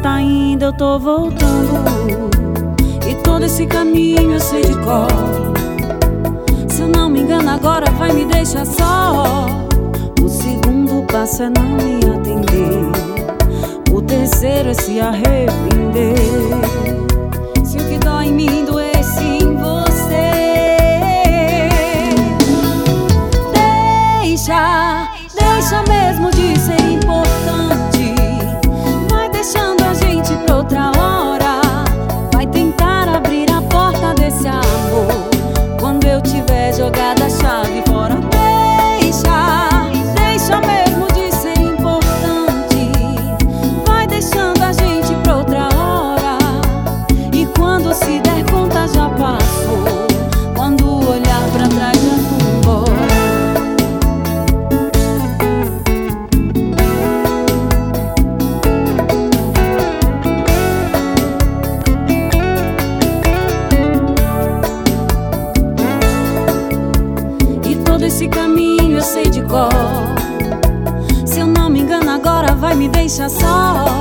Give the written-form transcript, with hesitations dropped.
tá indo, eu tô voltando. E todo esse caminho eu sei de cor. Se eu não me engano agora vai me deixar só. O segundo passo é não me atender. O terceiro é se arrepender. Se o que dói em mim doesse em você, deixa mesmo de ser importante. Vai deixando a gente pra outra hora. Vai tentar abrir a porta desse amor quando eu tiver jogado a chave fora. Deixa mesmo de ser importante. Vai deixando a gente pra outra hora. E quando se der conta já passou. Quando olhar pra trás já foi embora. Todo esse caminho eu sei de cor. Se eu não me engano agora vai me deixar só.